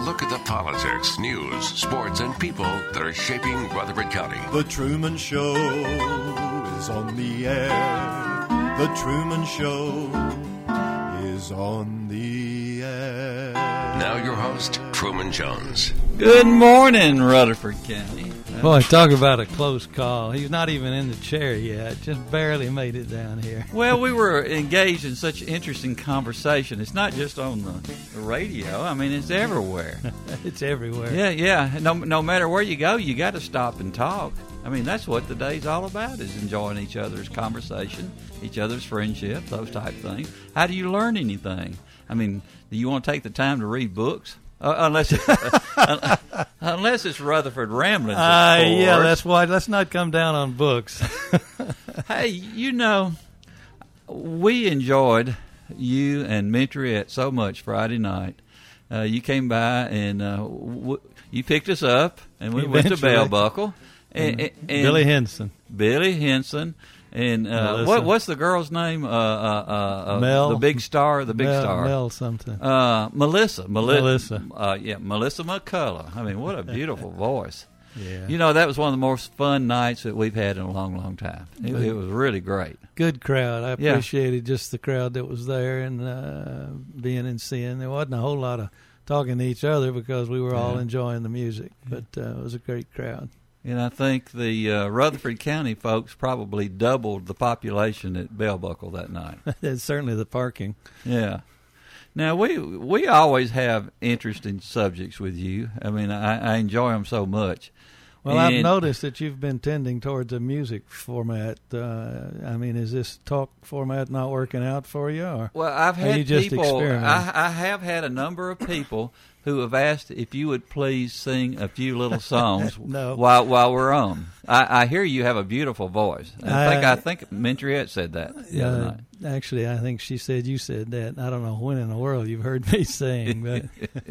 look at the politics, news, sports, and people that are shaping Rutherford County. The Truman Show is on the air. The Truman Show is on the air. Now your host, Truman Jones. Good morning, Rutherford County. Boy, talk about a close call. He's not even in the chair yet. Just barely made it down here. Well, we were engaged in such interesting conversation. It's not just on the radio. I mean, it's everywhere. It's everywhere. Yeah. No matter where you go, you got to stop and talk. I mean, that's what the day's all about, is enjoying each other's conversation, each other's friendship, those type things. How do you learn anything? I mean, do you want to take the time to read books? Unless it's Rutherford Ramblings. Yeah, that's why. Let's not come down on books. Hey, we enjoyed you and Mentoriette so much Friday night. You came by and you picked us up, and we went to Bell Buckle. And Billy Henson. And what's the girl's name? Mel. The big star. Mel something. Melissa. Melissa. Melissa McCullough. I mean, what a beautiful voice. Yeah. That was one of the most fun nights that we've had in a long, long time. It was really great. Good crowd. I appreciated just the crowd that was there and being and seeing. There wasn't a whole lot of talking to each other because we were all enjoying the music, but it was a great crowd. And I think the Rutherford County folks probably doubled the population at Bell Buckle that night. It's certainly the parking. Yeah. Now, we always have interesting subjects with you. I mean, I enjoy them so much. Well, I've noticed that you've been tending towards a music format. I mean, is this talk format not working out for you? Or well, I've had you just people. experimenting? I have had a number of people who have asked if you would please sing a few little songs No. while we're on. I hear you have a beautiful voice. I think Mentoriette said that the other night. Actually, I think she said you said that. I don't know when in the world you've heard me sing. But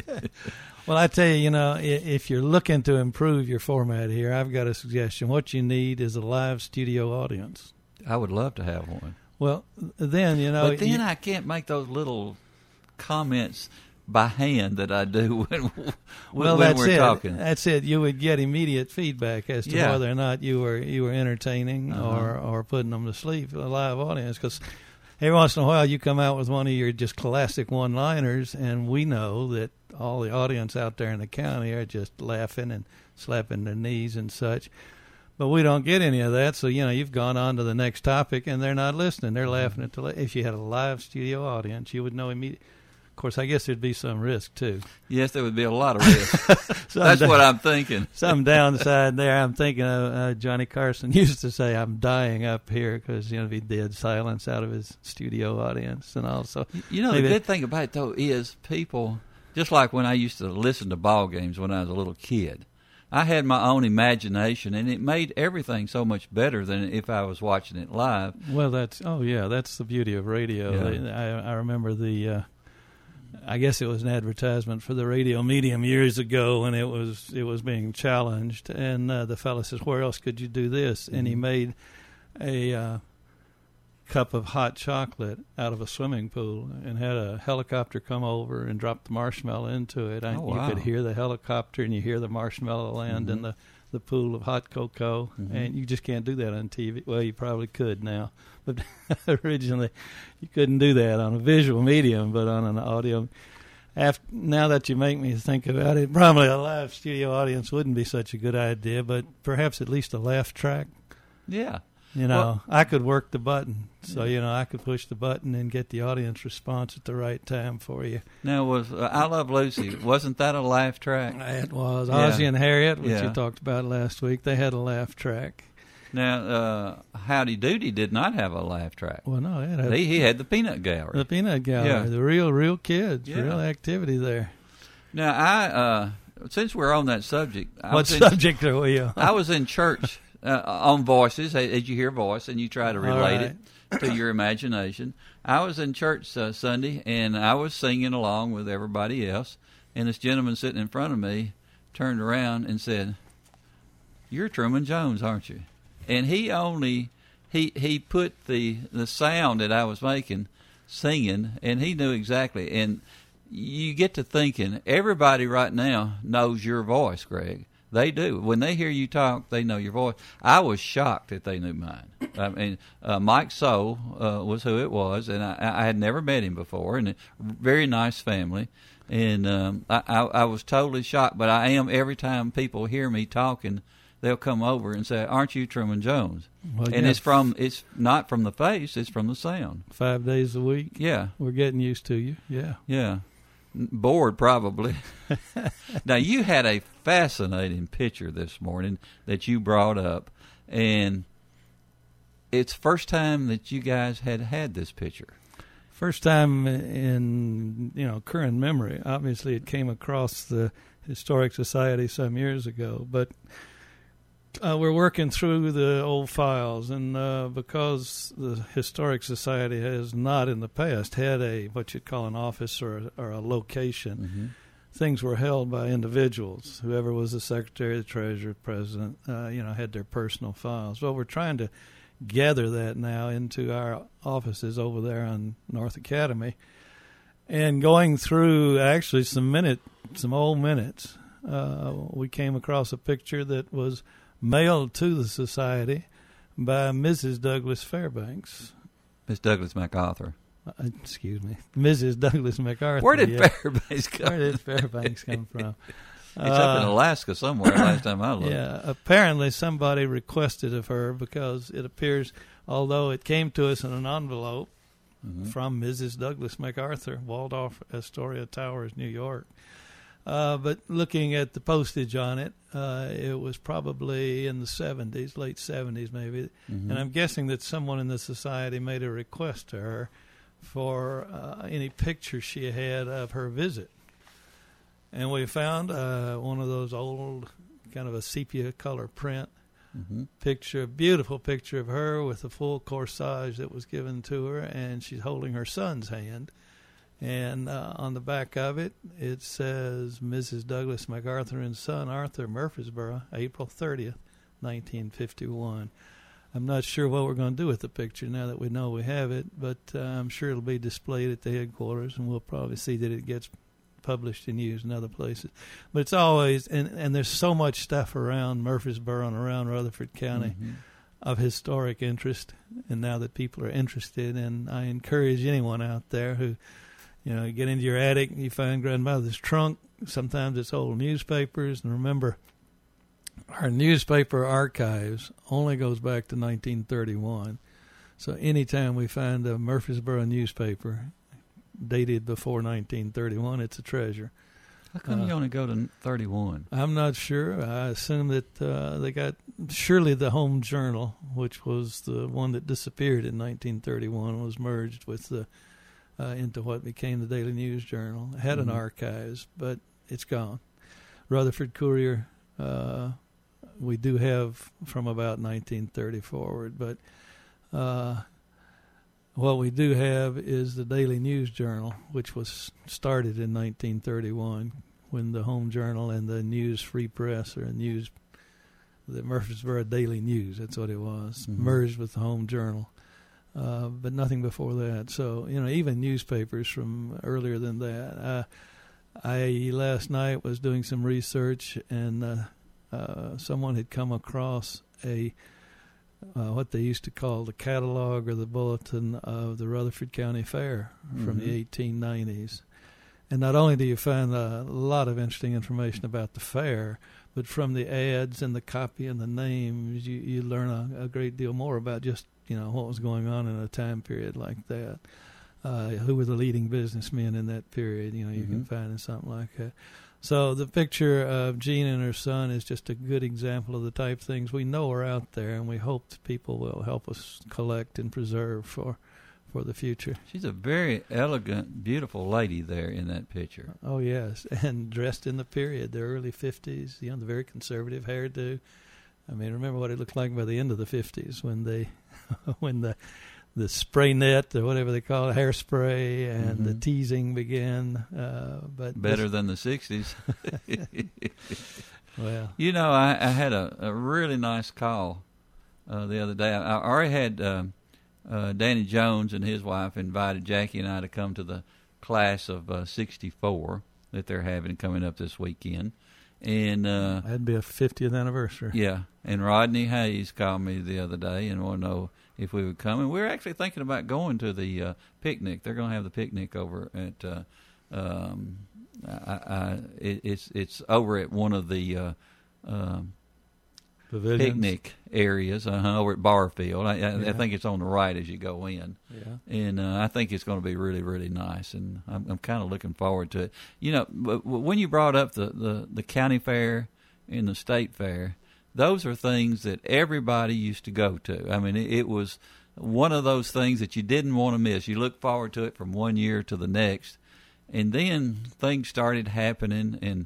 well, I tell you, if you're looking to improve your format here, I've got a suggestion. What you need is a live studio audience. I would love to have one. Well, then, But then I can't make those little comments by hand that I do when we're talking. That's it. You would get immediate feedback as to whether or not you were entertaining or putting them to sleep, a live audience. Because every once in a while you come out with one of your just classic one-liners, and we know that all the audience out there in the county are just laughing and slapping their knees and such. But we don't get any of that, so you've gone on to the next topic, and they're not listening. They're laughing at if you had a live studio audience, you would know immediately. Of course, I guess there'd be some risk, too. Yes, there would be a lot of risk. That's what I'm thinking. Some downside there. I'm thinking of Johnny Carson used to say, I'm dying up here because, he did silence out of his studio audience and all. So, the good thing about it, though, is people, just like when I used to listen to ball games when I was a little kid, I had my own imagination, and it made everything so much better than if I was watching it live. Well, that's the beauty of radio. Yeah. I remember I guess it was an advertisement for the radio medium years ago, and it was being challenged. And the fellow says, "Where else could you do this?" And he made a cup of hot chocolate out of a swimming pool and had a helicopter come over and drop the marshmallow into it. Wow. You could hear the helicopter and you hear the marshmallow land in the pool of hot cocoa, and you just can't do that on TV. Well, you probably could now, but originally you couldn't do that on a visual medium, but on an audio. Now that you make me think about it, probably a live studio audience wouldn't be such a good idea, but perhaps at least a laugh track. Yeah. I could work the button, so I could push the button and get the audience response at the right time for you. Now, was I Love Lucy, wasn't that a laugh track? It was. Ozzie and Harriet, which you talked about last week, they had a laugh track. Now, Howdy Doody did not have a laugh track. Well, no, he had the Peanut Gallery. The Peanut Gallery, the real kids, real activity there. Now, since we're on that subject, what subject are we on? I was in church on Voices, as you hear voice, and you try to relate it to your imagination. I was in church Sunday, and I was singing along with everybody else, and this gentleman sitting in front of me turned around and said, "You're Truman Jones, aren't you?" And he put the sound that I was making, singing, and he knew exactly. And you get to thinking, everybody right now knows your voice, Greg. They do. When they hear you talk, they know your voice. I was shocked that they knew mine. I mean, Mike Soule was who it was, and I had never met him before, and a very nice family. And I was totally shocked, but I am every time people hear me talking, they'll come over and say, "Aren't you Truman Jones?" Well, and it's not from the face, it's from the sound. 5 days a week. Yeah, we're getting used to you. Yeah. Bored probably. Now you had a fascinating picture this morning that you brought up, and it's first time that you guys had this picture. First time in current memory. Obviously, it came across the Historic Society some years ago, but we're working through the old files, and because the Historic Society has not in the past had what you'd call an office or a location, things were held by individuals. Whoever was the secretary, the treasurer, president, had their personal files. Well, we're trying to gather that now into our offices over there on North Academy, and going through actually some old minutes, we came across a picture that was mailed to the society by Mrs. Douglas Fairbanks. Miss Douglas MacArthur. Excuse me. Mrs. Douglas MacArthur. Where did Fairbanks come from? Where did Fairbanks come from? It's up in Alaska somewhere last time I looked. Yeah, apparently somebody requested of her, because it appears, although it came to us in an envelope from Mrs. Douglas MacArthur, Waldorf Astoria Towers, New York, but looking at the postage on it, it was probably in the 70s, late 70s maybe, and I'm guessing that someone in the society made a request to her for any pictures she had of her visit. And we found one of those old, kind of a sepia color print picture, beautiful picture of her with a full corsage that was given to her, and she's holding her son's hand. And on the back of it, it says Mrs. Douglas MacArthur and son, Arthur, Murfreesboro, April 30th, 1951. I'm not sure what we're going to do with the picture now that we know we have it, but I'm sure it'll be displayed at the headquarters, and we'll probably see that it gets published and used in other places. But it's always, and there's so much stuff around Murfreesboro and around Rutherford County of historic interest, and now that people are interested, and I encourage anyone out there who, you get into your attic and you find grandmother's trunk. Sometimes it's old newspapers, and remember, our newspaper archives only goes back to 1931. So anytime we find a Murfreesboro newspaper dated before 1931, it's a treasure. How come you only go to 31? I'm not sure. I assume that they got, surely the Home Journal, which was the one that disappeared in 1931, was merged with the into what became the Daily News Journal. It had an archives, but it's gone. Rutherford Courier, we do have from about 1930 forward, but what we do have is the Daily News Journal, which was started in 1931 when the Home Journal and the News Free Press, or the Murfreesboro Daily News, that's what it was, merged with the Home Journal. But nothing before that. So, even newspapers from earlier than that. I last night was doing some research, and someone had come across what they used to call the catalog or the bulletin of the Rutherford County Fair from the 1890s. And not only do you find a lot of interesting information about the fair, but from the ads and the copy and the names, you learn a great deal more about just what was going on in a time period like that. Who were the leading businessmen in that period? You can find in something like that. So the picture of Jean and her son is just a good example of the type of things we know are out there, and we hope that people will help us collect and preserve for the future. She's a very elegant, beautiful lady there in that picture. Oh, yes, and dressed in the period, the early 50s, the very conservative hairdo. I mean, remember what it looked like by the end of the 50s when the spray net, or whatever they call it, hairspray, and the teasing began. But better than the 60s. Well, I had a really nice call the other day. I already had Danny Jones and his wife invited Jackie and I to come to the class of 64 that they're having coming up this weekend. And that'd be a 50th anniversary. Yeah, and Rodney Hayes called me the other day and wanted to know if we would come. And we're actually thinking about going to the picnic. They're going to have the picnic over at it's over at one of the picnic areas over at Barfield. I think it's on the right as you go in. Yeah. And I think it's going to be really, really nice, and I'm kind of looking forward to it. You know, when you brought up the county fair and the state fair, those are things that everybody used to go to. I mean, it was one of those things that you didn't want to miss. You look forward to it from one year to the next, and then things started happening, and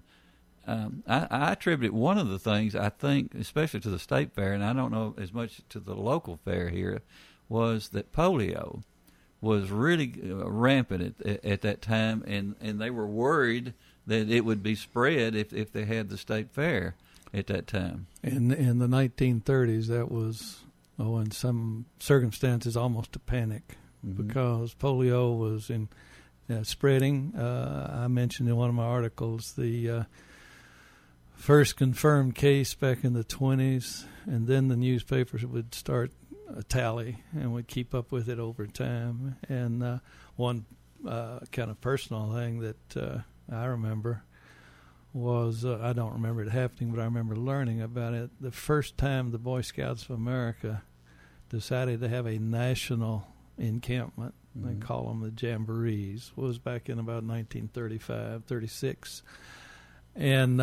I attribute one of the things, I think, especially to the state fair, and I don't know as much to the local fair here, was that polio was really rampant at that time, and they were worried that it would be spread if they had the state fair at that time. In the 1930s, that was, in some circumstances, almost a panic, because polio was spreading. I mentioned in one of my articles the first confirmed case back in the 20s, and then the newspapers would start a tally and would keep up with it over time. And one kind of personal thing that I remember was, I don't remember it happening, but I remember learning about it. The first time the Boy Scouts of America decided to have a national encampment, they call them the Jamborees, was back in about 1935, 36. And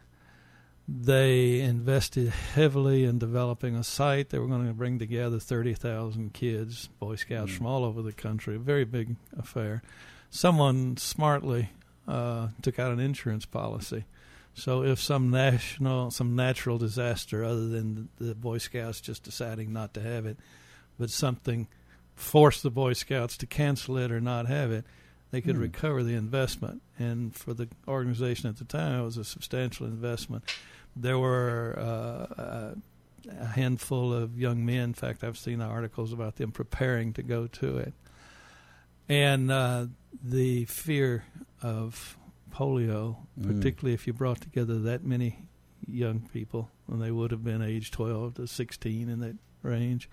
they invested heavily in developing a site. They were going to bring together 30,000 kids, Boy Scouts from all over the country, a very big affair. Someone smartly took out an insurance policy. So if some natural disaster, other than the Boy Scouts just deciding not to have it, but something forced the Boy Scouts to cancel it or not have it, they could recover the investment. And for the organization at the time, it was a substantial investment. There were a handful of young men. In fact, I've seen articles about them preparing to go to it. And the fear of polio, particularly if you brought together that many young people, and they would have been age 12 to 16 in that range,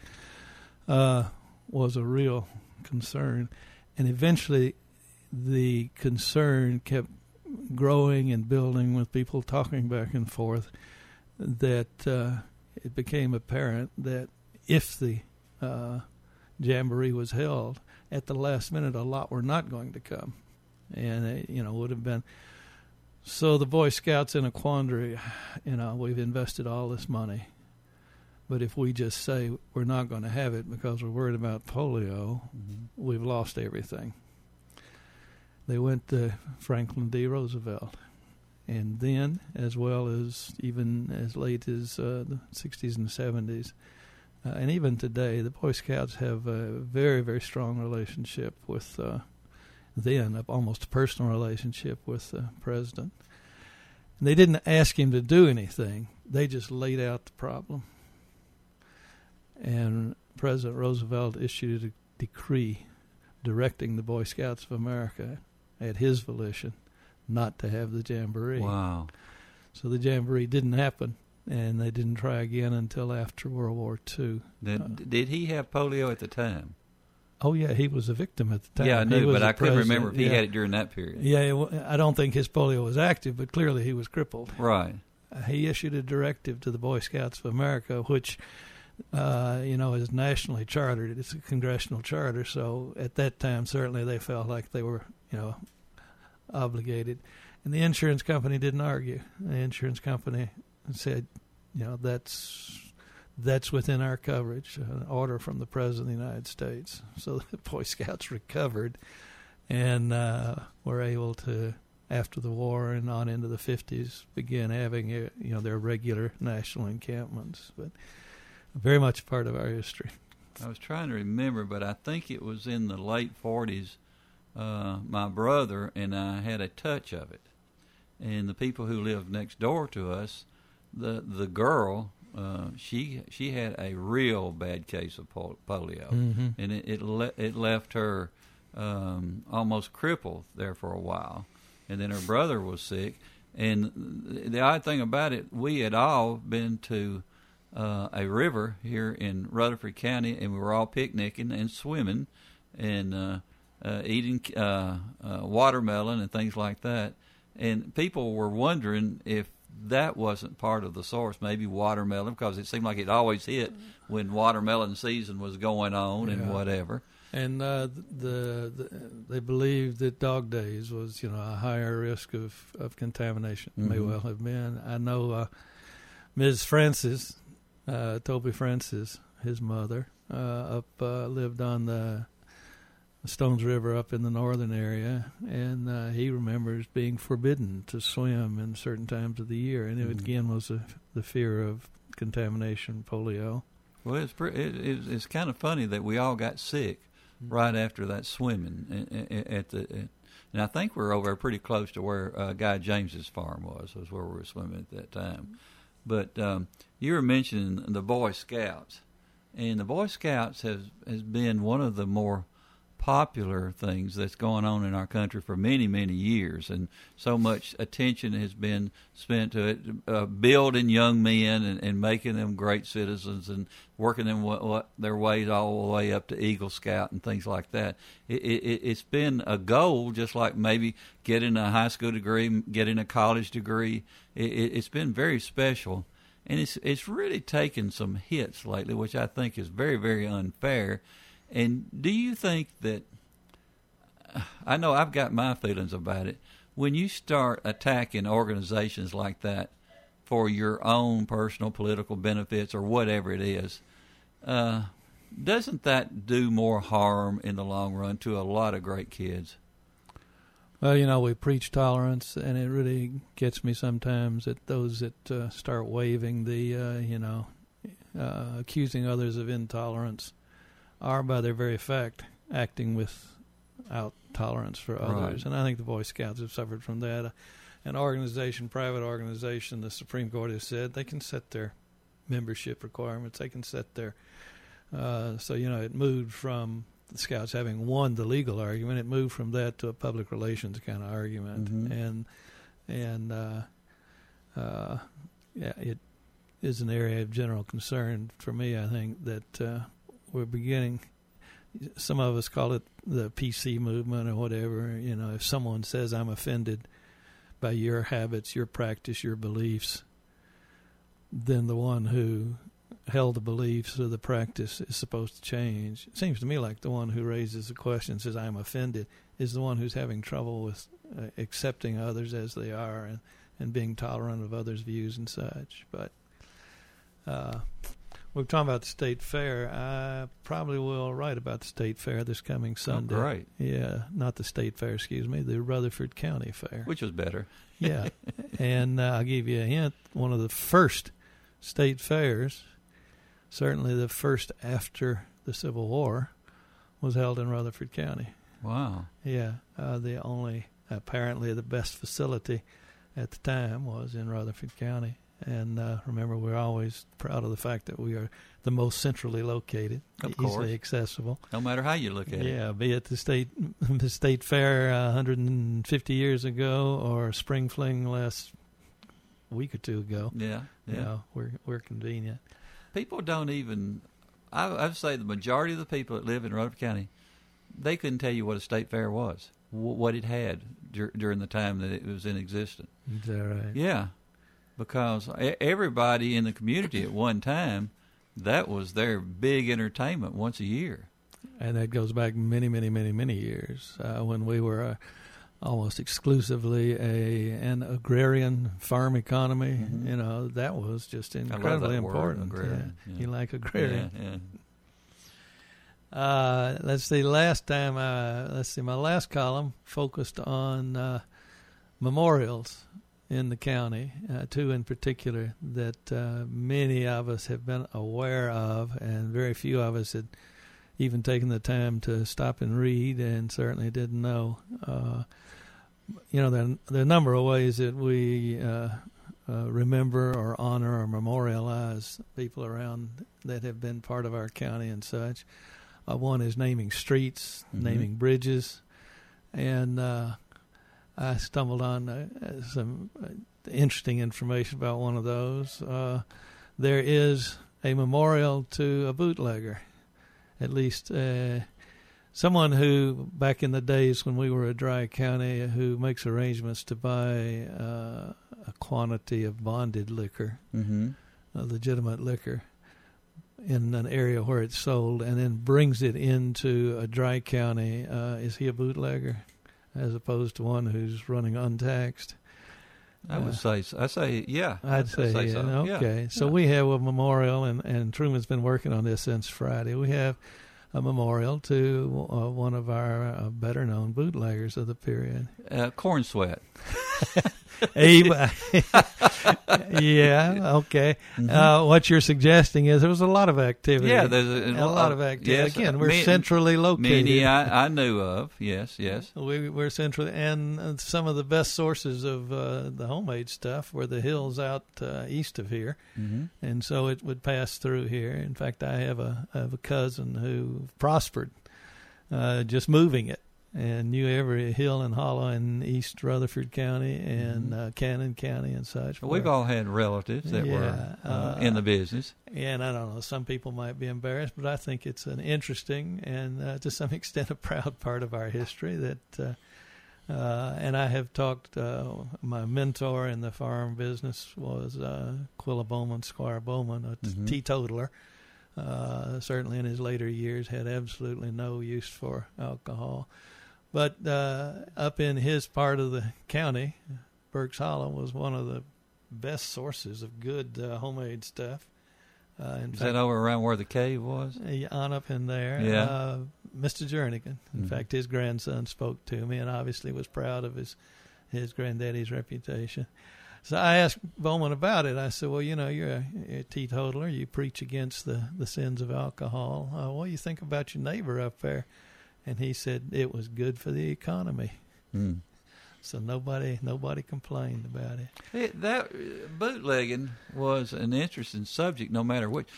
was a real concern. And eventually the concern kept growing and building with people talking back and forth, that it became apparent that if the jamboree was held, at the last minute a lot were not going to come. And it, would have been. So the Boy Scouts in a quandary, we've invested all this money, but if we just say we're not going to have it because we're worried about polio, we've lost everything. They went to Franklin D. Roosevelt, and then, as well as even as late as the 60s and 70s, and even today, the Boy Scouts have a very, very strong relationship with almost a personal relationship with the president. And they didn't ask him to do anything. They just laid out the problem. And President Roosevelt issued a decree directing the Boy Scouts of America, at his volition, not to have the jamboree. Wow. So the jamboree didn't happen, and they didn't try again until after World War II. Did he have polio at the time? Oh, yeah, he was a victim at the time. Yeah, I knew, but I couldn't remember if he had it during that period. Yeah, I don't think his polio was active, but clearly he was crippled. Right. He issued a directive to the Boy Scouts of America, which, is nationally chartered. It's a congressional charter, so at that time, certainly they felt like they were, obligated. And the insurance company didn't argue. The insurance company said, that's within our coverage, an order from the President of the United States. So the Boy Scouts recovered and were able to, after the war and on into the 50s, begin having their regular national encampments. But very much part of our history. I was trying to remember, but I think it was in the late 40s. My brother and I had a touch of it, and the people who lived next door to us, the girl, she had a real bad case of polio, and it left her almost crippled there for a while, and then her brother was sick. And the odd thing about it, we had all been to a river here in Rutherford County, and we were all picnicking and swimming and eating watermelon and things like that. And people were wondering if that wasn't part of the source, maybe watermelon, because it seemed like it always hit when watermelon season was going on and whatever. And they believed that Dog Days was, a higher risk of contamination. Mm-hmm. May well have been. I know Ms. Francis, Toby Francis, his mother, lived on the Stones River up in the northern area, and he remembers being forbidden to swim in certain times of the year, and it again was the fear of contamination, polio. Well, it's kind of funny that we all got sick right after that swimming and I think we're over pretty close to where Guy James's farm was where we were swimming at that time. But you were mentioning the Boy Scouts, and the Boy Scouts has been one of the more popular things that's going on in our country for many, many years, and so much attention has been spent to it, building young men and making them great citizens and working them their ways all the way up to Eagle Scout and things like that. It's been a goal, just like maybe getting a high school degree, getting a college degree. It's been very special, and it's really taken some hits lately, which I think is very, very unfair. And do you think that, I know I've got my feelings about it, when you start attacking organizations like that for your own personal political benefits or whatever it is, doesn't that do more harm in the long run to a lot of great kids? Well, we preach tolerance, and it really gets me sometimes at those that start waving the, accusing others of intolerance are by their very fact acting without tolerance for others. Right. And I think the Boy Scouts have suffered from that. An organization, private organization, the Supreme Court has said they can set their membership requirements. They can set their it moved from the Scouts having won the legal argument. It moved from that to a public relations kind of argument. Mm-hmm. It is an area of general concern for me. I think that we're beginning, some of us call it the PC movement or whatever. If someone says I'm offended by your habits, your practice, your beliefs, then the one who held the beliefs or the practice is supposed to change. It seems to me like the one who raises the question, says I'm offended, is the one who's having trouble with accepting others as they are and being tolerant of others' views and such. But we're talking about the State Fair. I probably will write about the State Fair this coming Sunday. Oh, great. Yeah, not the State Fair, the Rutherford County Fair. Which was better. Yeah. And I'll give you a hint. One of the first state fairs, certainly the first after the Civil War, was held in Rutherford County. Wow. Yeah. Apparently the best facility at the time was in Rutherford County. And remember, we're always proud of the fact that we are the most centrally located, easily accessible. No matter how you look at it. Yeah, be it the state fair 150 years ago or Spring Fling last week or two ago. Yeah. We're convenient. People don't even, I'd say the majority of the people that live in Rutherford County, they couldn't tell you what a state fair was, what it had during the time that it was in existence. Is that right? Yeah. Because everybody in the community at one time, that was their big entertainment once a year. And that goes back many, many, many, many years when we were almost exclusively an agrarian farm economy. Mm-hmm. That was just incredibly important. Agrarian. Yeah. You like agrarian. Yeah. Let's see. My last column focused on memorials in the county, two in particular that many of us have been aware of, and very few of us had even taken the time to stop and read, and certainly didn't know. There are a number of ways that we remember or honor or memorialize people around that have been part of our county and such. One is naming streets, naming bridges, and I stumbled on some interesting information about one of those. There is a memorial to a bootlegger, at least someone who, back in the days when we were a dry county, who makes arrangements to buy a quantity of bonded liquor, legitimate liquor, in an area where it's sold, and then brings it into a dry county. Is he a bootlegger, as opposed to one who's running untaxed? I would say so. I'd say yeah. I'd say so. Okay. Yeah. So we have a memorial, and Truman's been working on this since Friday. We have a memorial to one of our better-known bootleggers of the period. Corn Sweat. Yeah, okay. What you're suggesting is there was a lot of activity. Yeah, there's a lot of activity. Yes, Again, we're centrally located. Many I knew of, yes. We're centrally, and some of the best sources of the homemade stuff were the hills out east of here, and so it would pass through here. In fact, I have a cousin who prospered just moving it, and knew every hill and hollow in East Rutherford County and Cannon County and such. We've all had relatives that were in the business. And I don't know, some people might be embarrassed, but I think it's an interesting and to some extent a proud part of our history. That and I have talked, my mentor in the farm business was Quilla Bowman, Squire Bowman, a teetotaler. Certainly in his later years had absolutely no use for alcohol. But up in his part of the county, Burke's Hollow was one of the best sources of good homemade stuff. Is that over around where the cave was? On up in there. Yeah. Mr. Jernigan. In fact, his grandson spoke to me and obviously was proud of his granddaddy's reputation. So I asked Bowman about it. I said, well, you're a teetotaler. You preach against the sins of alcohol. What do you think about your neighbor up there? And he said it was good for the economy. So nobody complained about it. That bootlegging was an interesting subject, no matter which.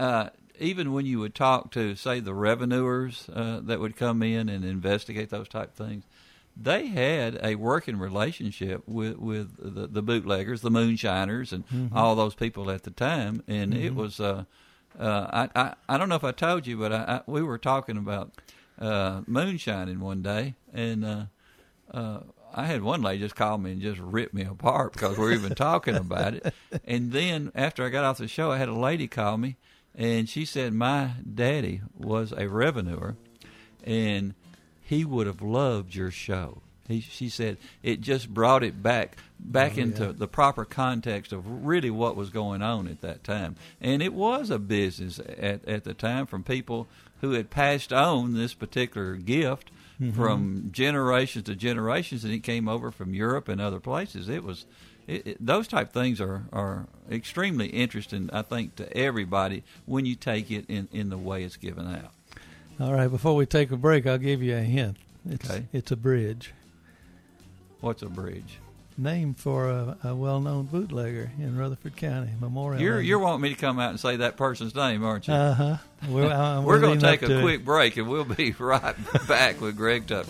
Even when you would talk to, say, the revenuers that would come in and investigate those type of things, they had a working relationship with the bootleggers, the moonshiners, and all those people at the time. And it was, I don't know if I told you, but we were talking about moonshining one day, and I had one lady just call me and just rip me apart because we were even talking about it. And then after I got off the show, I had a lady call me, and she said my daddy was a revenuer, and he would have loved your show. She said it just brought it back into the proper context of really what was going on at that time. And it was a business at the time from people who had passed on this particular gift from generations to generations, and it came over from Europe and other places. It was those type things are extremely interesting, I think, to everybody when you take it in the way it's given out. All right, before we take a break, I'll give you a hint. It's a bridge. What's a bridge? Named for a well-known bootlegger in Rutherford County, Memorial. You're wanting me to come out and say that person's name, aren't you? We're going to take a quick break, and we'll be right back with Greg Tucker.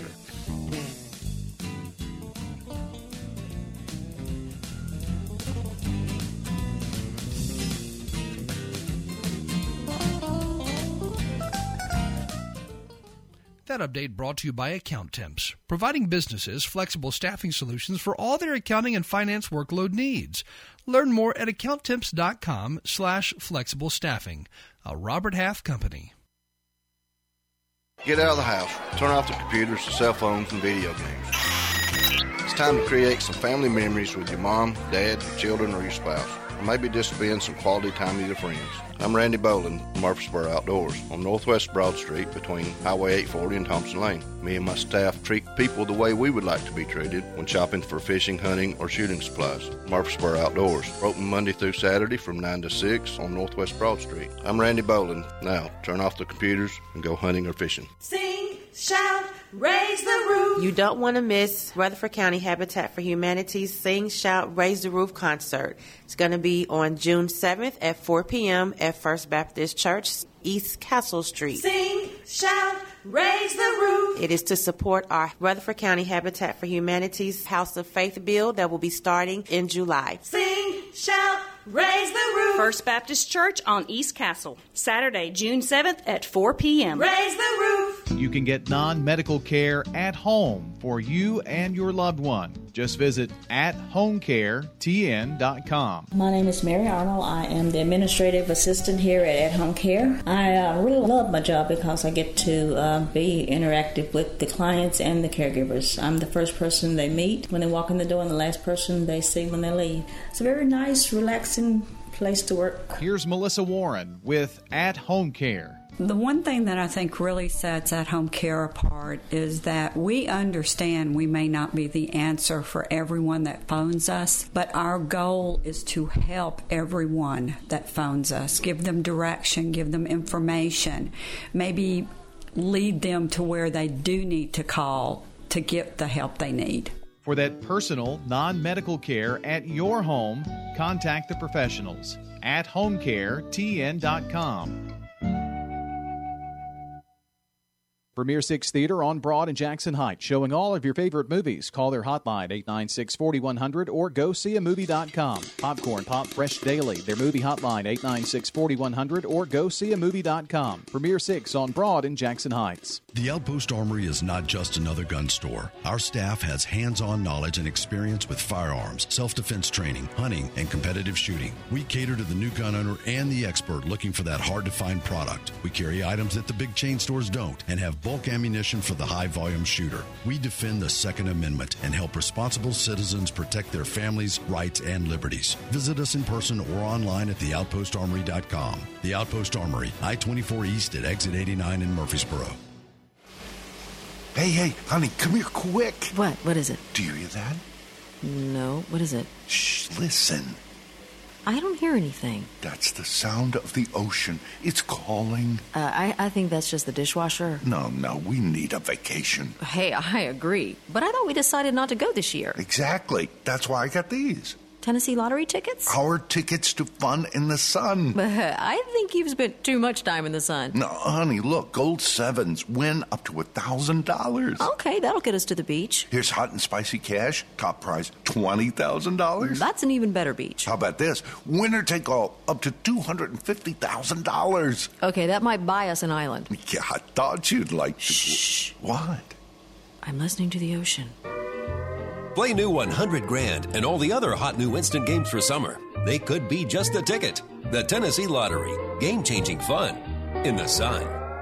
That update brought to you by AccountTemps, providing businesses flexible staffing solutions for all their accounting and finance workload needs. Learn more at AccountTemps.com/flexible staffing. A Robert Half company. Get out of the house. Turn off the computers, the cell phones, and video games. It's time to create some family memories with your mom, dad, your children, or your spouse. Or maybe just spend some quality time with your friends. I'm Randy Boland from Murfreesboro Outdoors on Northwest Broad Street between Highway 840 and Thompson Lane. Me and my staff treat people the way we would like to be treated when shopping for fishing, hunting, or shooting supplies. Murfreesboro Outdoors. We're open Monday through Saturday from 9 to 6 on Northwest Broad Street. I'm Randy Boland. Now, turn off the computers and go hunting or fishing. Sing, shout, raise the roof. You don't want to miss Rutherford County Habitat for Humanity's Sing, Shout, Raise the Roof concert. It's going to be on June 7th at 4 p.m. at First Baptist Church, East Castle Street. Sing, shout, raise the roof. It is to support our Rutherford County Habitat for Humanity's House of Faith build that will be starting in July. Sing, shout, raise the roof. First Baptist Church on East Castle, Saturday, June 7th at 4 p.m. Raise the roof. You can get non-medical care at home for you and your loved one. Just visit athomecaretn.com. My name is Mary Arnold. I am the administrative assistant here at Home Care. I really love my job because I get to be interactive with the clients and the caregivers. I'm the first person they meet when they walk in the door and the last person they see when they leave. It's a very nice, relaxing place to work. Here's Melissa Warren with At Home Care. The one thing that I think really sets At Home Care apart is that we understand we may not be the answer for everyone that phones us, but our goal is to help everyone that phones us, give them direction, give them information, maybe lead them to where they do need to call to get the help they need. For that personal, non-medical care at your home, contact the professionals at HomeCareTN.com. Premier Six Theater on Broad and Jackson Heights, showing all of your favorite movies. Call their hotline, 896-4100, or go see a movie.com. Popcorn Pop Fresh Daily, their movie hotline, 896-4100, or go see a movie.com. Premier Six on Broad and Jackson Heights. The Outpost Armory is not just another gun store. Our staff has hands-on knowledge and experience with firearms, self-defense training, hunting, and competitive shooting. We cater to the new gun owner and the expert looking for that hard-to-find product. We carry items that the big chain stores don't and have bulk ammunition for the high-volume shooter. We defend the Second Amendment and help responsible citizens protect their families, rights, and liberties. Visit us in person or online at theoutpostarmory.com. The Outpost Armory, I-24 East at Exit 89 in Murfreesboro. Hey, honey, come here quick. What? What is it? Do you hear that? No, what is it? Shh, listen. I don't hear anything. That's the sound of the ocean. It's calling. I think that's just the dishwasher. No, we need a vacation. Hey, I agree. But I thought we decided not to go this year. Exactly. That's why I got these. Tennessee lottery tickets? Our tickets to fun in the sun. I think you've spent too much time in the sun. No, honey, look, Gold Sevens win up to $1,000. Okay, that'll get us to the beach. Here's hot and spicy cash, top prize $20,000. That's an even better beach. How about this? Winner take all, up to $250,000. Okay, that might buy us an island. Yeah, I thought you'd like to. Shh. What? I'm listening to the ocean. Play new 100 Grand and all the other hot new instant games for summer. They could be just the ticket. The Tennessee Lottery. Game-changing fun in the sun.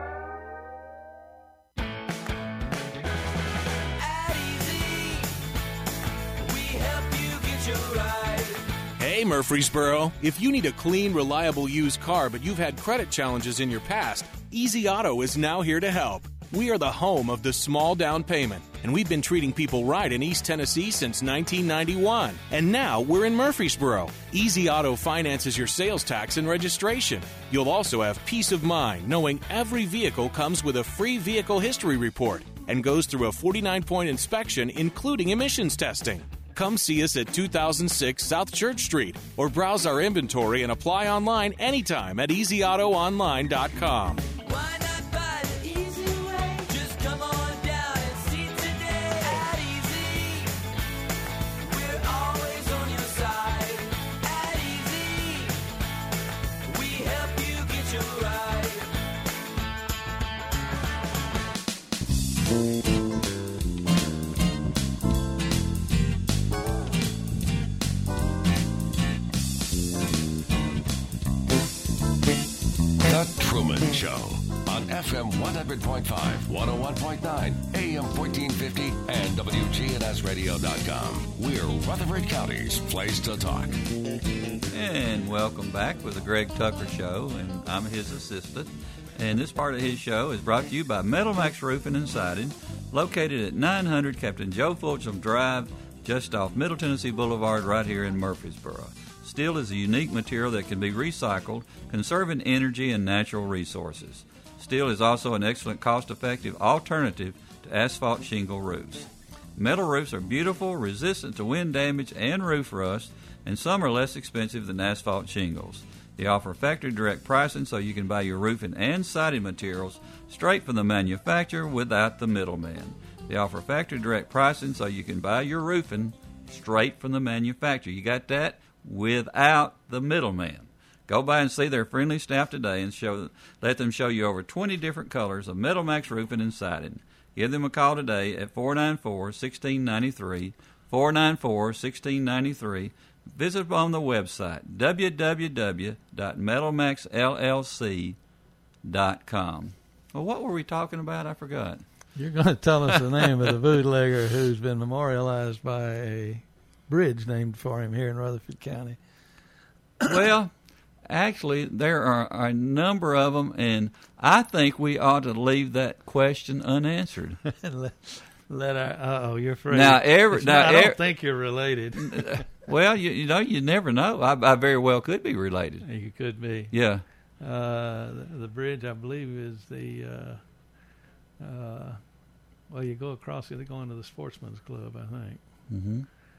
Hey, Murfreesboro. If you need a clean, reliable used car, but you've had credit challenges in your past, Easy Auto is now here to help. We are the home of the small down payment, and we've been treating people right in East Tennessee since 1991. And now we're in Murfreesboro. Easy Auto finances your sales tax and registration. You'll also have peace of mind knowing every vehicle comes with a free vehicle history report and goes through a 49-point inspection, including emissions testing. Come see us at 2006 South Church Street or browse our inventory and apply online anytime at easyautoonline.com. The Truman Show on FM 100.5, 101.9, AM 1450, and WGNSradio.com. We're Rutherford County's place to talk. And welcome back with the Greg Tucker Show, and I'm his assistant. And this part of his show is brought to you by Metalmax Roofing and Siding, located at 900 Captain Joe Fulcham Drive, just off Middle Tennessee Boulevard, right here in Murfreesboro. Steel is a unique material that can be recycled, conserving energy and natural resources. Steel is also an excellent cost-effective alternative to asphalt shingle roofs. Metal roofs are beautiful, resistant to wind damage and roof rust, and some are less expensive than asphalt shingles. They offer factory direct pricing so you can buy your roofing and siding materials straight from the manufacturer without the middleman. They offer factory direct pricing so you can buy your roofing straight from the manufacturer. You got that? Without the middleman. Go by and see their friendly staff today and let them show you over 20 different colors of Metalmax roofing and siding. Give them a call today at 494-1693, 494-1693. Visit them on the website, www.metalmaxllc.com. Well, what were we talking about? I forgot. You're going to tell us the name of the bootlegger who's been memorialized by a bridge named for him here in Rutherford County. Well, actually, there are a number of them, and I think we ought to leave that question unanswered. You're afraid. I don't think you're related. Well, you never know. I very well could be related. You could be. Yeah. The bridge, I believe, is the. You go across it, they go into the Sportsman's Club, I think. Mm-hmm.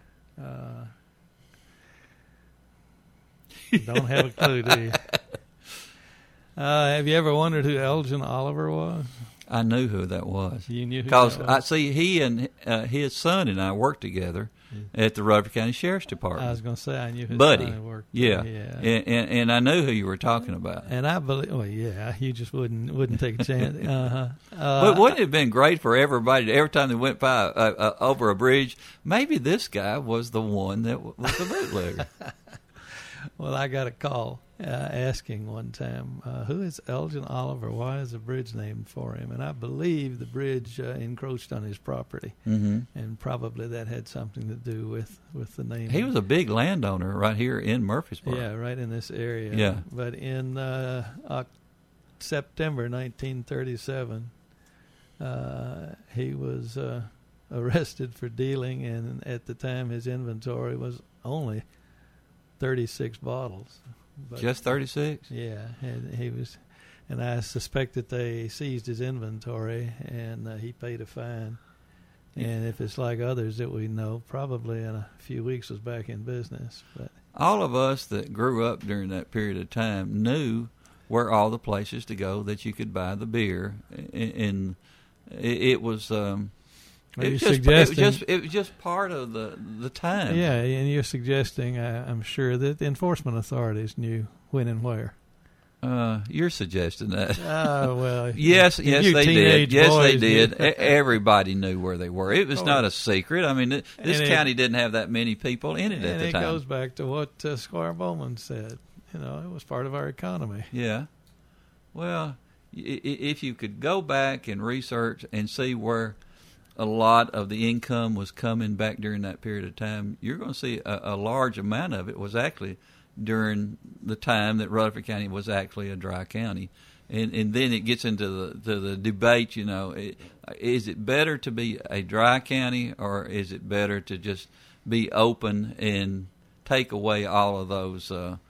Don't have a clue, do you? Have you ever wondered who Elgin Oliver was? I knew who that was. You knew who that was? Because, he and his son and I worked together at the Rutherford County Sheriff's Department. I was going to say I knew his Buddy. son worked yeah. there. Yeah. And I knew who you were talking about. And I believe, you just wouldn't take a chance. But wouldn't it have been great for everybody, every time they went by over a bridge, maybe this guy was the one that was the bootlegger. Well, I got a call asking one time, who is Elgin Oliver? Why is a bridge named for him? And I believe the bridge encroached on his property, and probably that had something to do with the name. He was a big landowner right here in Murfreesboro. Yeah, right in this area. Yeah. But in September 1937, he was arrested for dealing, and at the time his inventory was only 36 bottles. But, just 36? Yeah, and he was, and I suspect that they seized his inventory, and he paid a fine. And if it's like others that we know, probably in a few weeks was back in business. But all of us that grew up during that period of time knew where all the places to go that you could buy the beer, and it was. It was just part of the time. Yeah, and you're suggesting, I'm sure, that the enforcement authorities knew when and where. You're suggesting that. Well. Yes, they did. Yes, they did. Knew. Everybody knew where they were. It was not a secret. I mean, this county didn't have that many people in it at the time. And it goes back to what Squire Bowman said. It was part of our economy. Yeah. Well, if you could go back and research and see where a lot of the income was coming back during that period of time, you're going to see a large amount of it was actually during the time that Rutherford County was actually a dry county. And then it gets into the debate, is it better to be a dry county, or is it better to just be open and take away all of those,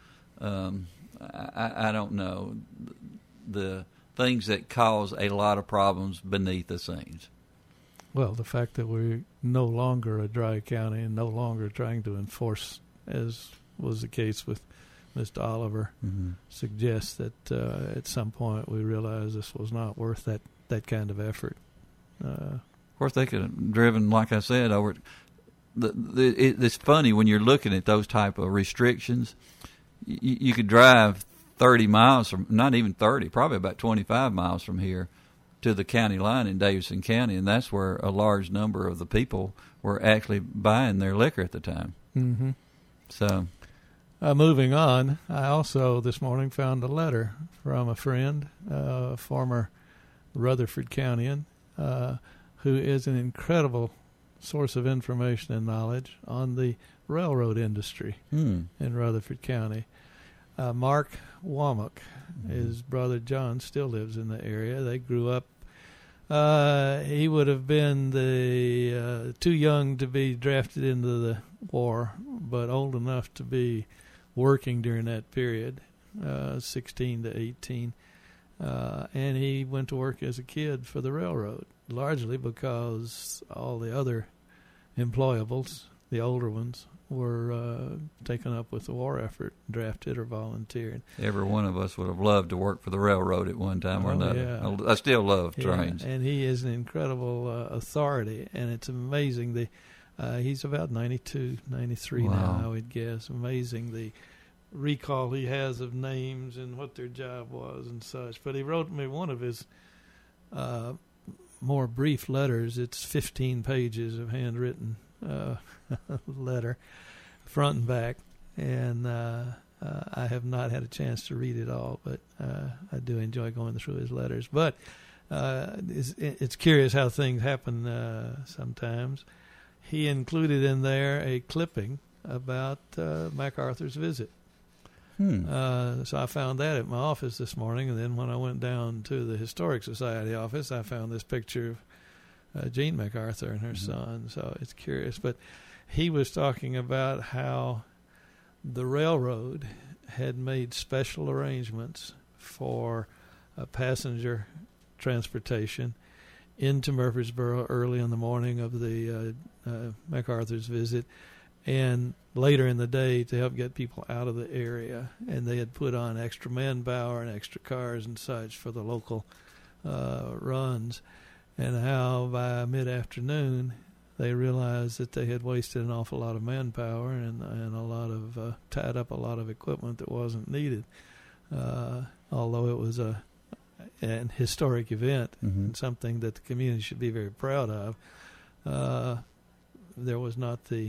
I don't know, the things that cause a lot of problems beneath the scenes? Well, the fact that we're no longer a dry county and no longer trying to enforce, as was the case with Mr. Oliver, suggests that at some point we realized this was not worth that kind of effort. Of course, they could have driven, like I said, over. It's funny when you're looking at those type of restrictions. You could drive 30 miles from, not even 30, probably about 25 miles from here, to the county line in Davidson County, and that's where a large number of the people were actually buying their liquor at the time. Mm-hmm. So, moving on, I also this morning found a letter from a friend, a former Rutherford Countyan, who is an incredible source of information and knowledge on the railroad industry in Rutherford County. Mark Womack, his brother John, still lives in the area. They grew up. He would have been too young to be drafted into the war, but old enough to be working during that period, 16 to 18. And he went to work as a kid for the railroad, largely because all the other employables, the older ones, were taken up with the war effort, drafted or volunteered. Every one of us would have loved to work for the railroad at one time or another. Yeah. I still love trains. And he is an incredible authority, and it's amazing. He's about 92, 93 now, I would guess. Amazing the recall he has of names and what their job was and such. But he wrote me one of his more brief letters. It's 15 pages of handwritten letter, front and back, and I have not had a chance to read it all, but I do enjoy going through his letters. But it's curious how things happen sometimes. He included in there a clipping about MacArthur's visit. So I found that at my office this morning, and then when I went down to the Historic Society office, I found this picture of Jean MacArthur and her son. So it's curious. But he was talking about how the railroad had made special arrangements for passenger transportation into Murfreesboro early in the morning of the MacArthur's visit, and later in the day to help get people out of the area. And they had put on extra manpower and extra cars and such for the local runs. And how by mid-afternoon they realized that they had wasted an awful lot of manpower and a lot of tied up a lot of equipment that wasn't needed. Although it was an historic event and something that the community should be very proud of, there was not the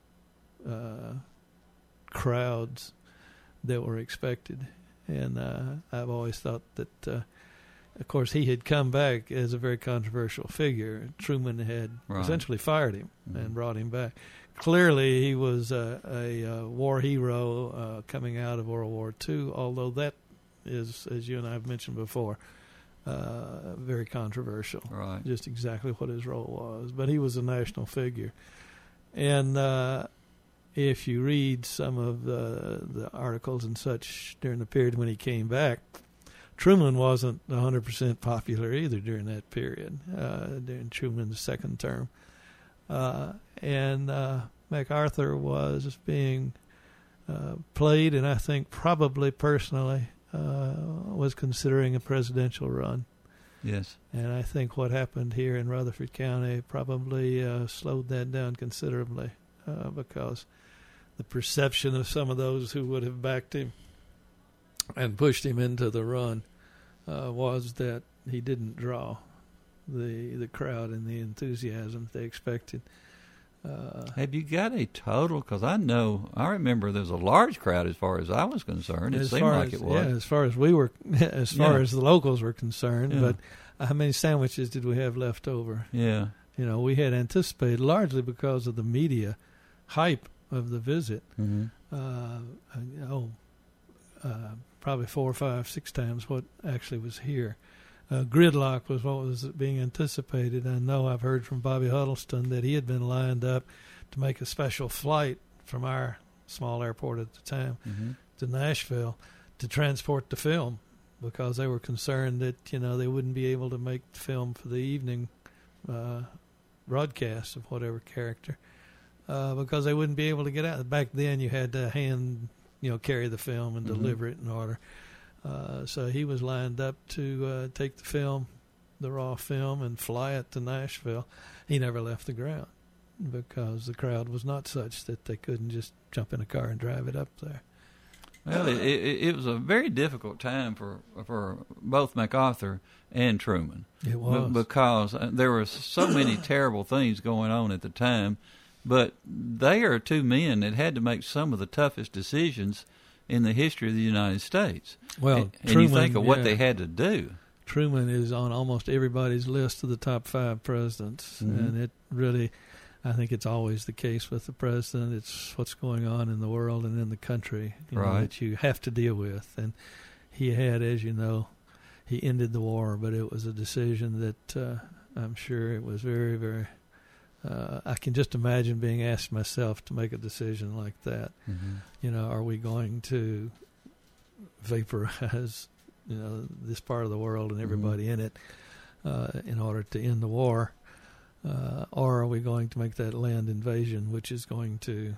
crowds that were expected. And I've always thought that, of course, he had come back as a very controversial figure. Truman had essentially fired him and brought him back. Clearly, he was a war hero coming out of World War II, although that is, as you and I have mentioned before, very controversial. Right. Just exactly what his role was. But he was a national figure. And if you read some of the articles and such during the period when he came back, Truman wasn't 100% popular either during that period, during Truman's second term. And MacArthur was being played, and I think probably personally was considering a presidential run. Yes. And I think what happened here in Rutherford County probably slowed that down considerably because the perception of some of those who would have backed him and pushed him into the run was that he didn't draw the crowd and the enthusiasm they expected. Have you got a total? Because I remember there's a large crowd as far as I was concerned. It seemed like it was. Yeah, as far as we were, as far as the locals were concerned. But how many sandwiches did we have left over? Yeah. You know, we had anticipated, largely because of the media hype of the visit, probably 4, 5, 6 times what actually was here. Gridlock was what was being anticipated. I know I've heard from Bobby Huddleston that he had been lined up to make a special flight from our small airport at the time to Nashville to transport the film because they were concerned that, they wouldn't be able to make the film for the evening broadcast of whatever character because they wouldn't be able to get out. Back then you had to carry the film and deliver it in order. So he was lined up to take the film, the raw film, and fly it to Nashville. He never left the ground because the crowd was not such that they couldn't just jump in a car and drive it up there. Well, it was a very difficult time for both MacArthur and Truman. It was. Because there were so many terrible things going on at the time, but they are two men that had to make some of the toughest decisions in the history of the United States. Well, and Truman, you think of what they had to do. Truman is on almost everybody's list of the top 5 presidents, and it really, I think it's always the case with the president. It's what's going on in the world and in the country that you have to deal with. And he had, as you know, he ended the war, but it was a decision that I'm sure it was very, very I can just imagine being asked myself to make a decision like that. Are we going to vaporize, this part of the world and everybody in it in order to end the war? or are we going to make that land invasion, which is going to,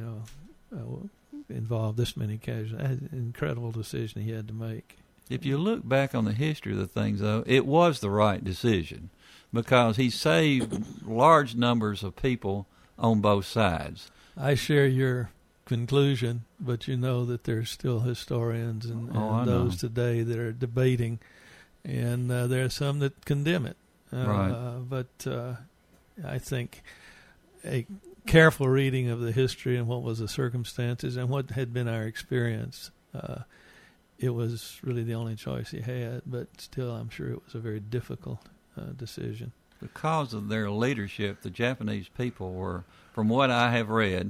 involve this many casualties? An incredible decision he had to make. If you look back on the history of the things, though, it was the right decision because he saved large numbers of people on both sides. I share your conclusion, but you know that there's still historians and those today that are debating, and there are some that condemn it. Right. But I think a careful reading of the history and what was the circumstances and what had been our experience, it was really the only choice he had. But still, I'm sure it was a very difficult decision. Because of their leadership, the Japanese people were, from what I have read,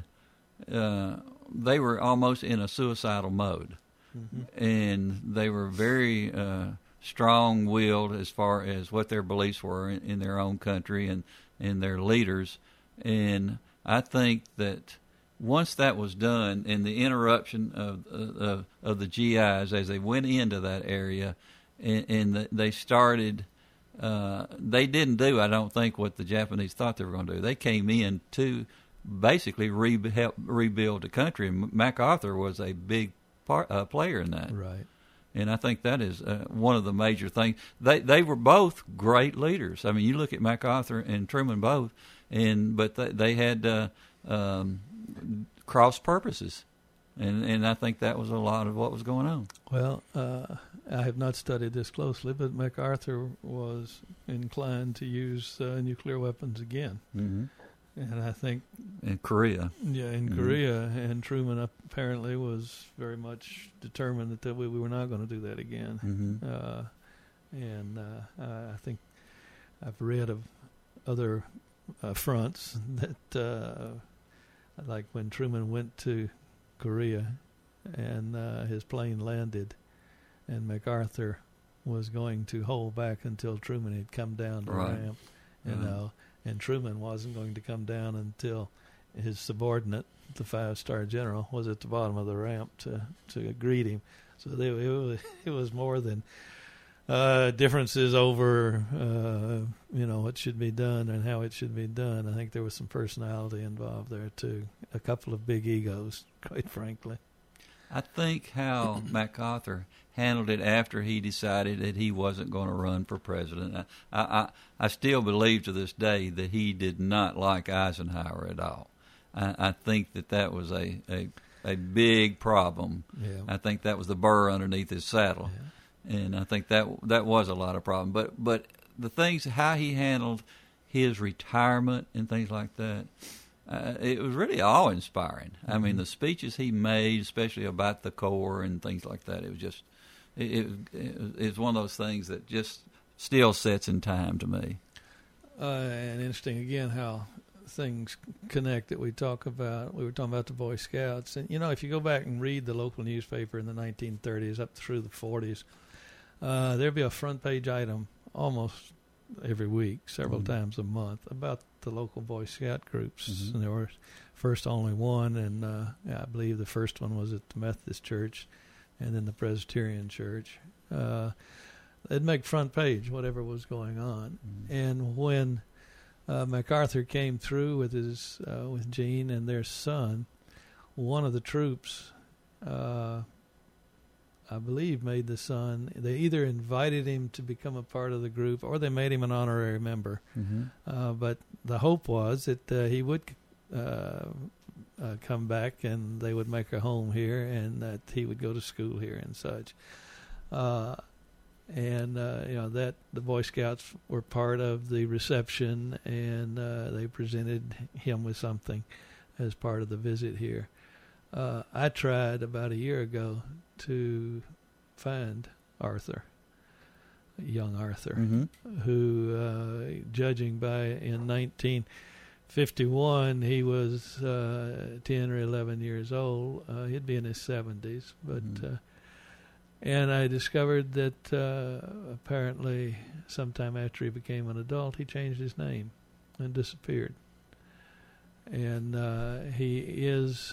they were almost in a suicidal mode. Mm-hmm. And they were very strong-willed as far as what their beliefs were in their own country and their leaders. And I think that once that was done and the interruption of the GIs as they went into that area and they started, they didn't do, I don't think, what the Japanese thought they were going to do. They came in to basically help rebuild the country, and MacArthur was a big player in that. Right. And I think that is one of the major things. They were both great leaders. I mean, you look at MacArthur and Truman both, but they had cross purposes, and I think that was a lot of what was going on. Well, I have not studied this closely, but MacArthur was inclined to use nuclear weapons again. Mm-hmm. And I think in Korea. Yeah, in Korea. And Truman apparently was very much determined that we were not going to do that again. Mm-hmm. I think I've read of other fronts that, like when Truman went to Korea and his plane landed and MacArthur was going to hold back until Truman had come down the ramp, and Truman wasn't going to come down until his subordinate, the 5-star general, was at the bottom of the ramp to greet him. So it was more than differences over what should be done and how it should be done. I think there was some personality involved there too. A couple of big egos, quite frankly. I think how MacArthur handled it after he decided that he wasn't going to run for president. I still believe to this day that he did not like Eisenhower at all. I think that was a big problem. Yeah. I think that was the burr underneath his saddle. Yeah. And I think that was a lot of problem. But the things, how he handled his retirement and things like that, it was really awe-inspiring. Mm-hmm. I mean, the speeches he made, especially about the Corps and things like that, it was just, it's one of those things that just still sits in time to me. And interesting, again, how things connect that we talk about. We were talking about the Boy Scouts. And, if you go back and read the local newspaper in the 1930s up through the 40s, there'd be a front-page item almost every week, several times a month, about the local Boy Scout groups. Mm-hmm. And there was first only one, and I believe the first one was at the Methodist Church and then the Presbyterian Church. They'd make front page, whatever was going on. Mm-hmm. And when MacArthur came through with Gene and their son, one of the troops, I believe, made the son, they either invited him to become a part of the group or they made him an honorary member. Mm-hmm. But the hope was that he would come back and they would make a home here and that he would go to school here and such. That the Boy Scouts were part of the reception, and they presented him with something as part of the visit here. I tried about a year ago to find Arthur, young Arthur, mm-hmm. who, judging by in 1951, he was 10 or 11 years old. He'd be in his 70s, but. Mm-hmm. And I discovered that apparently sometime after he became an adult, he changed his name and disappeared. And he is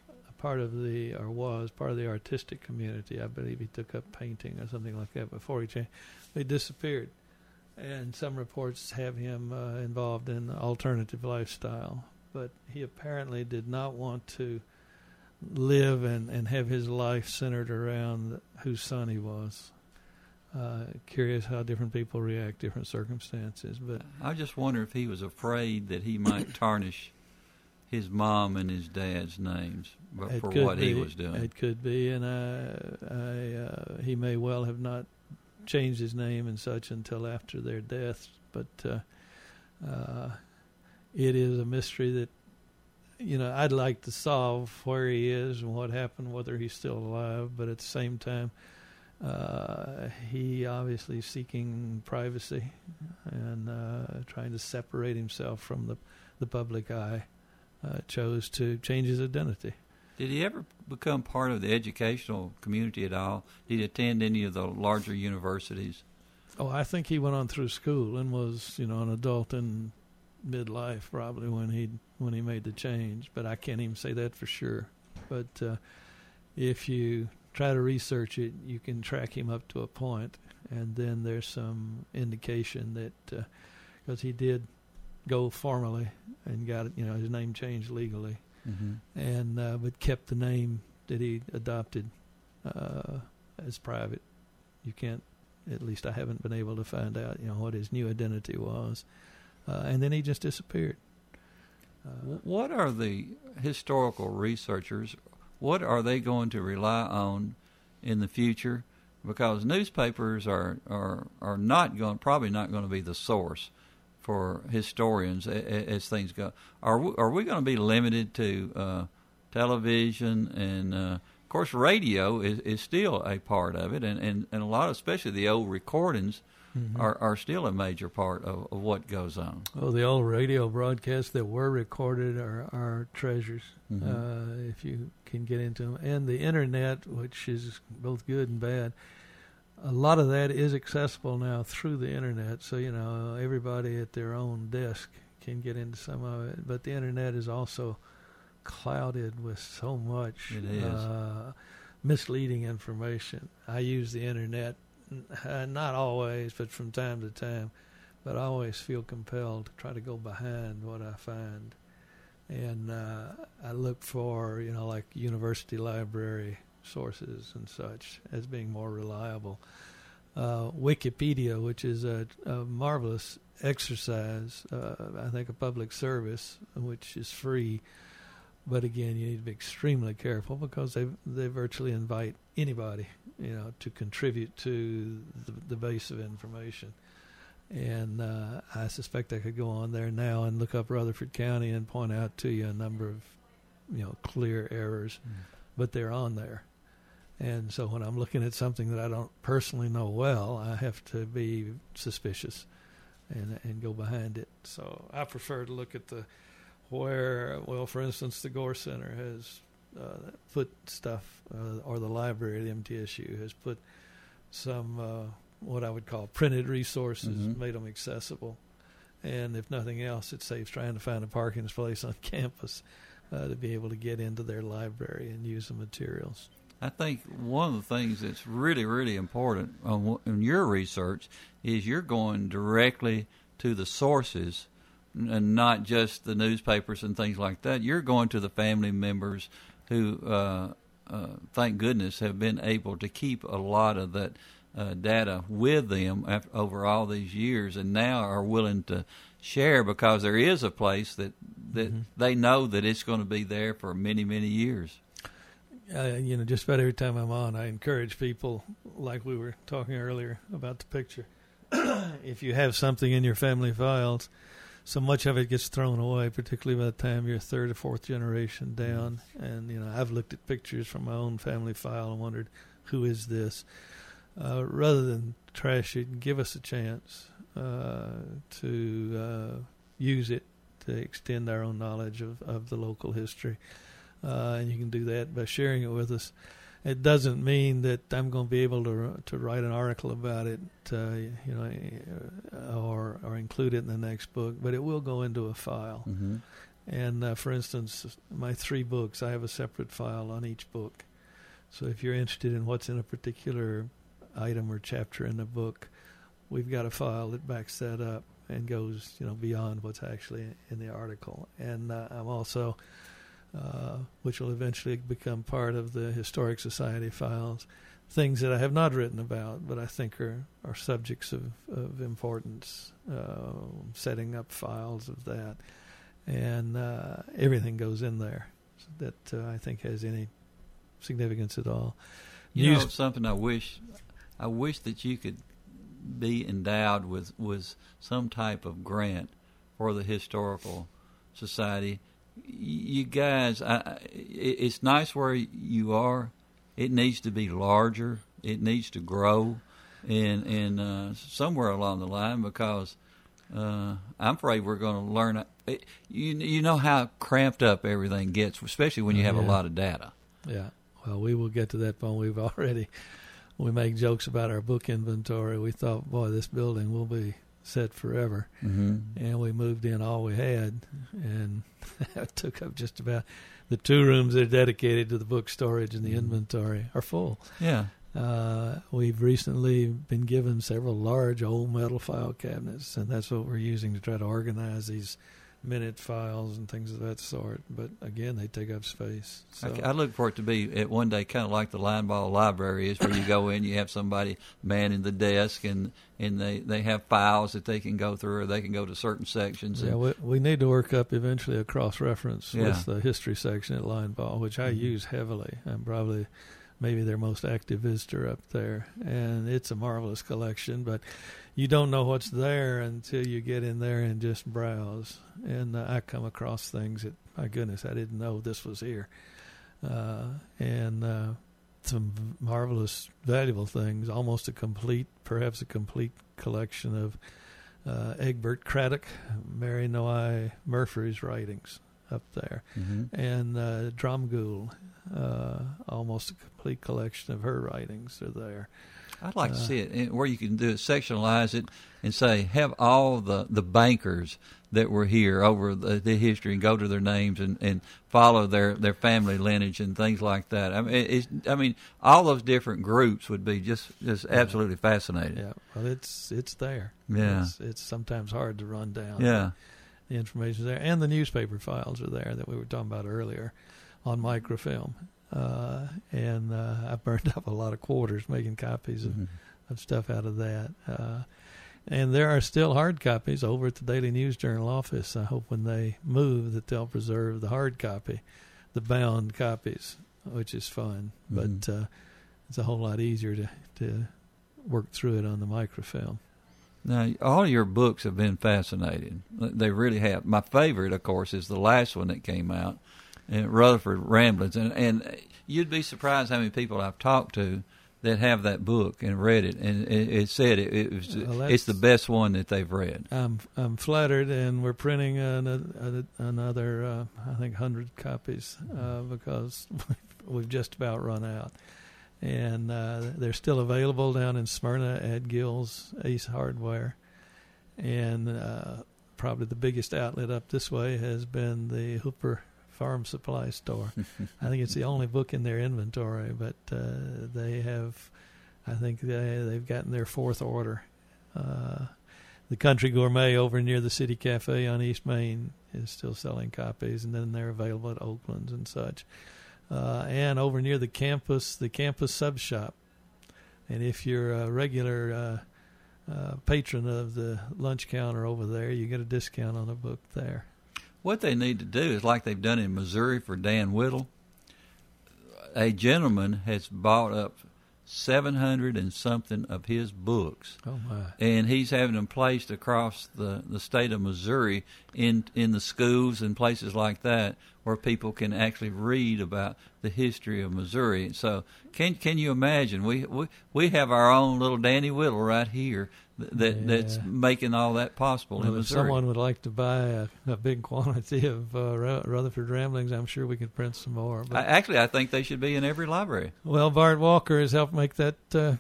was part of the artistic community. I believe he took up painting or something like that before he changed. He disappeared. and some reports have him involved in alternative lifestyle. But he apparently did not want to live and have his life centered around whose son he was. Curious how different people react, different circumstances. But I just wonder if he was afraid that he might tarnish his mom and his dad's names for what he was doing. It could be, and he may well have not changed his name and such until after their deaths. But it is a mystery that, I'd like to solve where he is and what happened, whether he's still alive. But at the same time, he obviously is seeking privacy and trying to separate himself from the public eye. Chose to change his identity. Did he ever become part of the educational community at all? Did he attend any of the larger universities? Oh, I think he went on through school and was, an adult in midlife probably when he made the change. But I can't even say that for sure. But if you try to research it, you can track him up to a point, and then there's some indication that because he did go formally and got his name changed legally, and but kept the name that he adopted as private. You can't, at least I haven't been able to find out what his new identity was, and then he just disappeared. What are the historical researchers? What are they going to rely on in the future? Because newspapers are probably not going to be the source for historians as things go. Are we going to be limited to television? And of course radio is still a part of it, and a lot, especially the old recordings, are still a major part of what goes on. Oh, the old radio broadcasts that were recorded are treasures, if you can get into them. And the internet, which is both good and bad, a lot of that is accessible now through the internet, so everybody at their own desk can get into some of it. But the internet is also clouded with so much misleading information. I use the internet, not always, but from time to time, but I always feel compelled to try to go behind what I find. And I look for, like university library sources and such as being more reliable. Wikipedia, which is a marvelous exercise, I think a public service, which is free, but again you need to be extremely careful because they virtually invite anybody to contribute to the base of information. And I suspect I could go on there now and look up Rutherford County and point out to you a number of clear errors, but they're on there. And so when I'm looking at something that I don't personally know well, I have to be suspicious and go behind it. So I prefer to look at for instance, the Gore Center has put stuff, or the library at MTSU has put some what I would call printed resources, made them accessible. And if nothing else, it saves trying to find a parking space on campus to be able to get into their library and use the materials. I think one of the things that's really, really important in your research is you're going directly to the sources and not just the newspapers and things like that. You're going to the family members who, thank goodness, have been able to keep a lot of that data with them over all these years, and now are willing to share because there is a place that they know that it's going to be there for many, many years. Just about every time I'm on, I encourage people, like we were talking earlier about the picture. If you have something in your family files, so much of it gets thrown away, particularly by the time you're third or fourth generation down. And, I've looked at pictures from my own family file and wondered, who is this? Rather than trash it, give us a chance to use it to extend our own knowledge of the local history. And you can do that by sharing it with us. It doesn't mean that I'm going to be able to write an article about it, or include it in the next book, but it will go into a file. And for instance, my 3 books, I have a separate file on each book. So if you're interested in what's in a particular item or chapter in the book, we've got a file that backs that up and goes, beyond what's actually in the article. And I'm also, which will eventually become part of the Historic Society files, things that I have not written about, but I think are subjects of importance, setting up files of that. And everything goes in there that I think has any significance at all. Something I wish that you could be endowed with some type of grant for the Historical Society. You guys, it's nice where you are. It needs to be larger. It needs to grow, and somewhere along the line, because I'm afraid we're going to learn. You know how cramped up everything gets, especially when you have a lot of data. Yeah. Well, we will get to that point. We make jokes about our book inventory. We thought, boy, this building will be set forever. Mm-hmm. And we moved in all we had, and it took up just about the 2 rooms that are dedicated to the book storage and the inventory are full. Yeah. We've recently been given several large old metal file cabinets, and that's what we're using to try to organize these minute files and things of that sort. But again, they take up space. So I look for it to be at one day kind of like the Linebaugh Library is, where you go in, you have somebody manning the desk, and they have files that they can go through, or they can go to certain sections. Yeah, we need to work up eventually a cross-reference with the history section at Linebaugh, which I use heavily. I'm probably maybe their most active visitor up there, and it's a marvelous collection, but you don't know what's there until you get in there and just browse. And I come across things that, my goodness, I didn't know this was here. And some marvelous, valuable things, perhaps a complete collection of Egbert Craddock, Mary Noai Murphy's writings up there, and Dromgoole, almost a complete collection of her writings are there. I'd like to see it where you can do it, sectionalize it, and say have all the bankers that were here over the history, and go to their names and follow their family lineage and things like that. I mean, all those different groups would be just absolutely fascinating. Yeah, well, it's there. Yeah, it's sometimes hard to run down. Yeah, the information's there, and the newspaper files are there that we were talking about earlier on microfilm. And I burned up a lot of quarters making copies of stuff out of that. And there are still hard copies over at the Daily News Journal office. I hope when they move that they'll preserve the hard copy, the bound copies, which is fun. But it's a whole lot easier to work through it on the microfilm. Now, all your books have been fascinating. They really have. My favorite, of course, is the last one that came out, Rutherford Ramblings, and you'd be surprised how many people I've talked to that have that book and read it, and it said it's the best one that they've read. I'm flattered, and we're printing another I think 100 copies because we've just about run out, and they're still available down in Smyrna at Gill's Ace Hardware, and probably the biggest outlet up this way has been the Hooper Farm Supply Store. I think it's the only book in their inventory, but they have, I think they've gotten their 4th order. The Country Gourmet over near the City Cafe on East Main is still selling copies, and then they're available at Oakland's and such. And over near the campus sub shop. And if you're a regular patron of the lunch counter over there, you get a discount on a book there. What they need to do is like they've done in Missouri for Dan Whittle. A gentleman has bought up 700 and something of his books. Oh, my. And he's having them placed across the state of Missouri in the schools and places like that where people can actually read about the history of Missouri. So can you imagine? We have our own little Danny Whittle right here that's making all that possible in Missouri. If someone would like to buy a big quantity of Rutherford Ramblings, I'm sure we could print some more. But I think they should be in every library. Well, Bart Walker has helped make that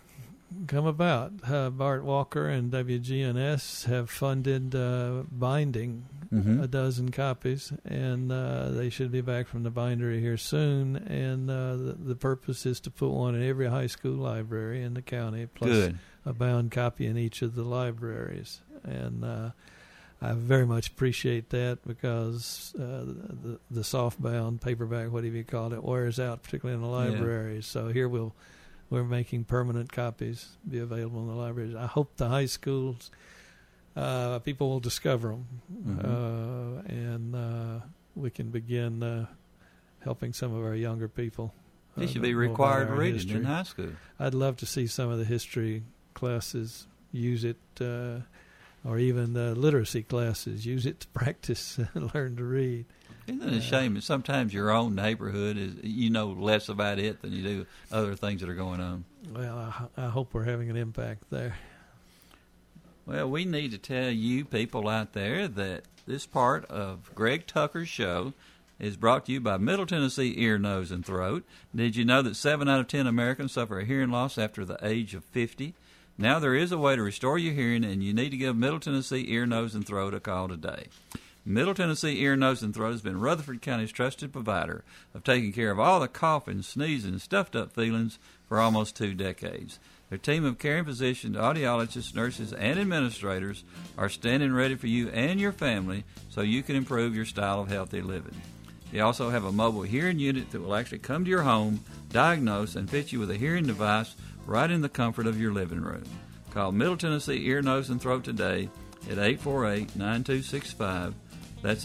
come about. Bart Walker and WGNS have funded binding a dozen copies, and they should be back from the bindery here soon. And the purpose is to put one in every high school library in the county, plus a bound copy in each of the libraries. And I very much appreciate that, because the soft-bound paperback, whatever you call it, wears out, particularly in the libraries. So here we're making permanent copies be available in the libraries. I hope the high schools, people will discover them, and we can begin helping some of our younger people. They should be required reading in high school. I'd love to see some of the history classes use it, or even the literacy classes use it to practice and learn to read. Isn't it a shame that sometimes your own neighborhood is, you know less about it than you do other things that are going on? Well, I hope we're having an impact there. Well, we need to tell you people out there that this part of Greg Tucker's show is brought to you by Middle Tennessee Ear, Nose, and Throat. Did you know that 7 out of 10 Americans suffer a hearing loss after the age of 50? Now there is a way to restore your hearing, and you need to give Middle Tennessee Ear, Nose, and Throat a call today. Middle Tennessee Ear, Nose, and Throat has been Rutherford County's trusted provider of taking care of all the coughing, sneezing, stuffed-up feelings for almost 2 decades. Their team of caring physicians, audiologists, nurses, and administrators are standing ready for you and your family so you can improve your style of healthy living. They also have a mobile hearing unit that will actually come to your home, diagnose, and fit you with a hearing device right in the comfort of your living room. Call Middle Tennessee Ear, Nose, and Throat today at 848-9265. That's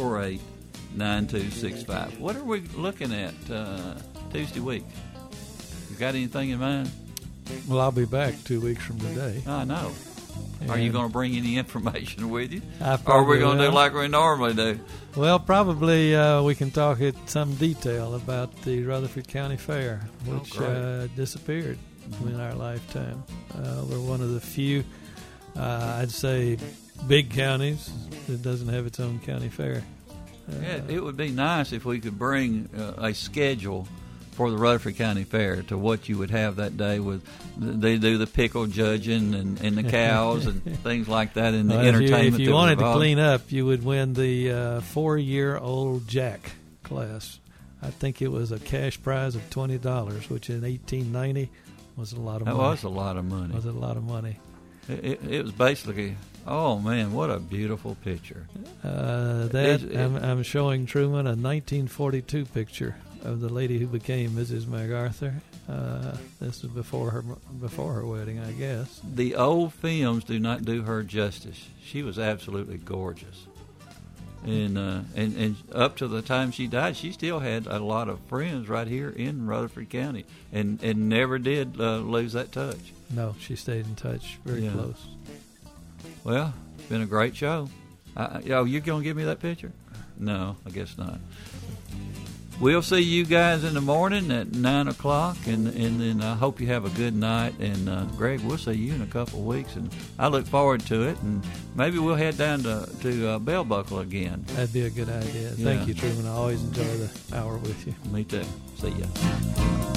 848-9265. What are we looking at Tuesday week? You got anything in mind? Well, I'll be back 2 weeks from today. I know. And are you going to bring any information with you? Or are we going to do like we normally do? Well, probably we can talk in some detail about the Rutherford County Fair, which disappeared in our lifetime. We're one of the few, I'd say, big counties that doesn't have its own county fair. Yeah, it would be nice if we could bring a schedule for the Rutherford County Fair to what you would have that day. With they do the pickle judging and the cows and things like that, and the entertainment. If you wanted to clean up, you would win the 4-year-old Jack class. I think it was a cash prize of $20, which in 1890 was a lot of money. That was a lot of money. Was a lot of money. It was basically, oh man, what a beautiful picture. I'm showing Truman a 1942 picture of the lady who became Mrs. MacArthur. This was before her wedding, I guess. The old films do not do her justice. She was absolutely gorgeous, and up to the time she died, she still had a lot of friends right here in Rutherford County, and never did lose that touch. No, she stayed in touch, very close. Well, it's been a great show. You going to give me that picture? No, I guess not. We'll see you guys in the morning at 9 o'clock, and then I hope you have a good night. And, Greg, we'll see you in a couple of weeks, and I look forward to it. And maybe we'll head down to Bell Buckle again. That'd be a good idea. Thank you, Truman. I always enjoy the hour with you. Me too. See ya.